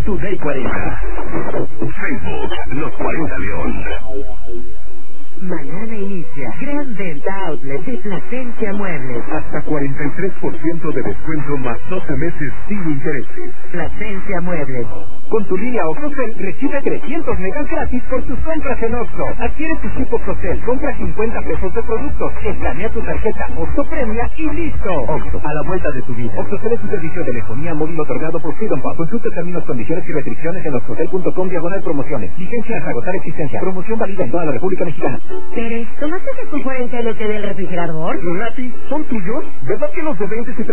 Today 40. Facebook, Los 40 León. Mañana inicia Gran Venta Outlet de Plasencia Muebles. Hasta 43% de descuento más 12 meses sin intereses. Plasencia Muebles. Con tu línea OxoCell recibe 300 megas gratis por tus compras en Oxxo. Adquiere tu chip OxoCell, compra 50 pesos de productos, escanea tu tarjeta Oxxo Premia y listo. Oxxo, a la vuelta de tu vida. OxoCell es un servicio de telefonía móvil otorgado por Freedom Pop. Consulta términos, condiciones y restricciones en oxocell.com/promociones. Vigencia hasta agotar existencia. Promoción válida en toda la República Mexicana. Pérez, ¿tomaste tu 40 LT del refrigerador? ¿Los gratis son tuyos? ¿Verdad que los de 20 y